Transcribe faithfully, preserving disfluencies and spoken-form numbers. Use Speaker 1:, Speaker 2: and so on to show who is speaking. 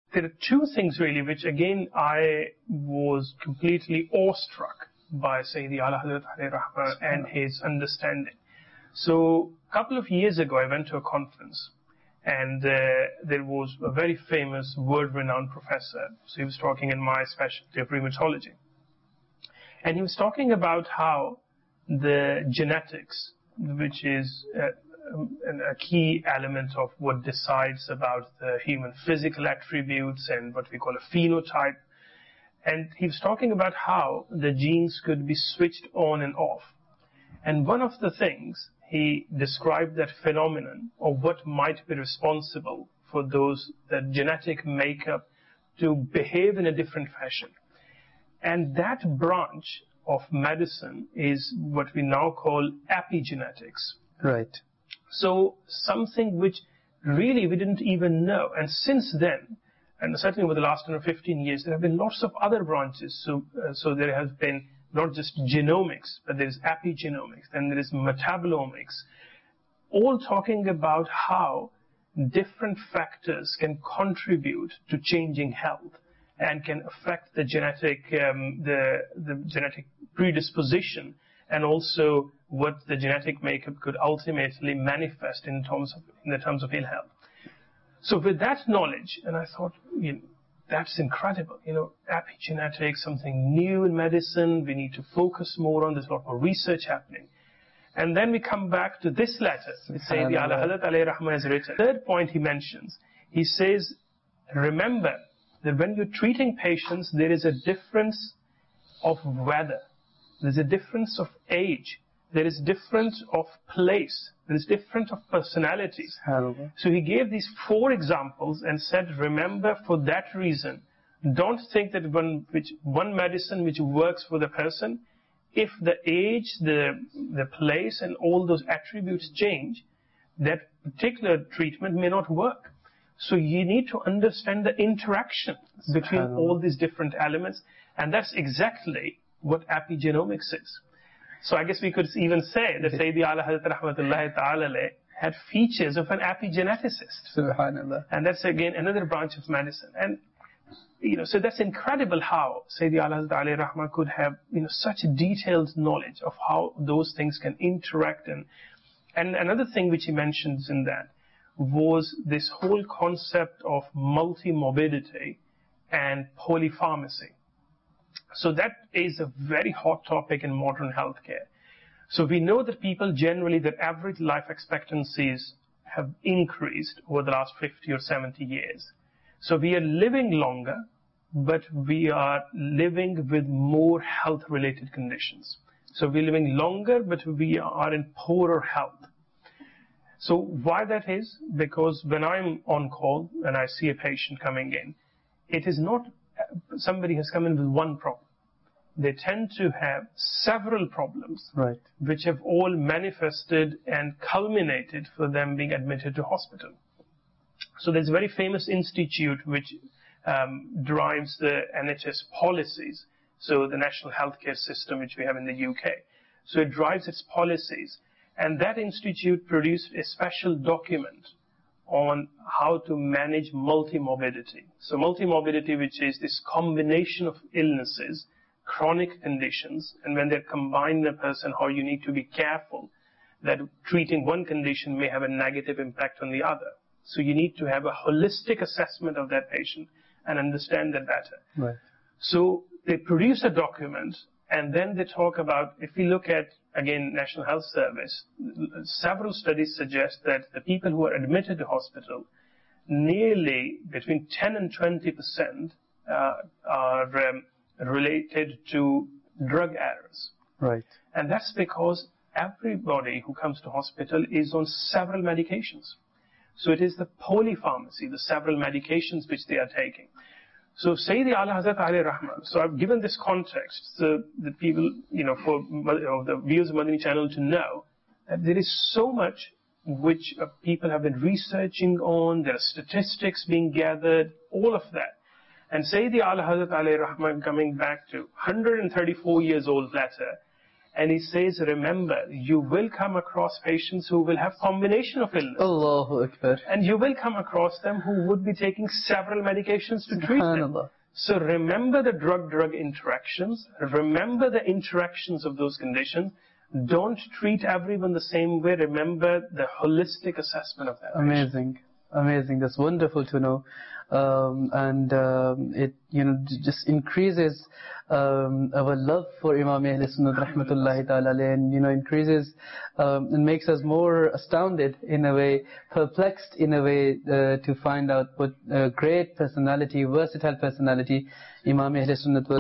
Speaker 1: there are two things really which again I was completely awestruck by Sayyidi Ala Hazrat alayhi rahmah and his understanding. So a couple of years ago I went to a conference, and uh, there was a very famous world-renowned professor. So he was talking in my specialty of rheumatology, and he was talking about how the genetics, which is uh, a key element of what decides about the human physical attributes and what we call a phenotype. And he was talking about how the genes could be switched on and off. And one of the things, he described that phenomenon of what might be responsible for those, the genetic makeup to behave in a different fashion. And that branch of medicine is what we now call epigenetics.
Speaker 2: Right.
Speaker 1: So something which really we didn't even know. And since then, and certainly over the last ten or fifteen years, there have been lots of other branches. So, uh, so there has been not just genomics, but there is epigenomics, then there is metabolomics, all talking about how different factors can contribute to changing health and can affect the genetic, um, the, the genetic predisposition, and also what the genetic makeup could ultimately manifest in terms of, in the terms of ill health. So with that knowledge, and I thought, you know, that's incredible, you know, epigenetics, something new in medicine, we need to focus more on, there's a lot more research happening. And then we come back to this letter, which Sayyidi Ala Hazrat alayhi rahmah has written. Third point he mentions, he says, remember that when you're treating patients, there is a difference of weather, there's a difference of age, there is difference of place, there is difference of personalities. So he gave these four examples and said, remember, for that reason, don't think that one, which, one medicine which works for the person, if the age, the, the place, and all those attributes change, that particular treatment may not work. So you need to understand the interaction between all these different elements, and that's exactly what epigenomics is. So I guess we could even say that Sayyidi Ala Hazrat Rahmatullahi Ta'ala had features of an epigeneticist.
Speaker 2: Subhanallah.
Speaker 1: And that's again another branch of medicine. And you know, so that's incredible how Sayyidi Ala Hazrat alayhi rahmah could have, you know, such detailed knowledge of how those things can interact. And, and another thing which he mentions in that was this whole concept of multimorbidity and polypharmacy. So that is a very hot topic in modern healthcare. So we know that people generally, their average life expectancies have increased over the last fifty or seventy years. So we are living longer, but we are living with more health-related conditions. So we're living longer, but we are in poorer health. So why that is? Because when I'm on call and I see a patient coming in, it is not somebody has come in with one problem. They tend to have several problems,
Speaker 2: right,
Speaker 1: which have all manifested and culminated for them being admitted to hospital. So there's a very famous institute which um, drives the N H S policies, so the National Healthcare System which we have in the U K. So it drives its policies, and that institute produced a special document on how to manage multimorbidity. So multimorbidity, which is this combination of illnesses, chronic conditions, and when they're combined in a person, how you need to be careful that treating one condition may have a negative impact on the other. So you need to have a holistic assessment of that patient and understand that better.
Speaker 2: Right.
Speaker 1: So they produce a document, and then they talk about, if we look at, again, National Health Service, several studies suggest that the people who are admitted to hospital, nearly between ten and twenty percent uh, are um, related to drug errors.
Speaker 2: Right.
Speaker 1: And that's because everybody who comes to hospital is on several medications. So it is the polypharmacy, the several medications which they are taking. So Sayyidi Ala Hazrat alayhi rahmah. So I've given this context so that people, you know, for you know, the viewers of Madani channel to know that there is so much which uh, people have been researching on. There are statistics being gathered, all of that. And Sayyidi Ala Hazrat alayhi rahmah, coming back to one hundred thirty-four years old letter, And he says, remember, you will come across patients who will have combination of illness.
Speaker 2: Allahu Akbar.
Speaker 1: And you will come across them who would be taking several medications to treat them. So remember the drug-drug interactions. Remember the interactions of those conditions. Don't treat everyone the same way. Remember the holistic assessment of that.
Speaker 2: Amazing. Amazing. That's wonderful to know. Um, and um, it, you know, just increases um, our love for Imam Ahl Sunnat rahmatullahi ta'ala alayhi, and, you know, increases um, and makes us more astounded in a way, perplexed in a way uh, to find out what uh, great personality, versatile personality Imam Ahl Sunnat was.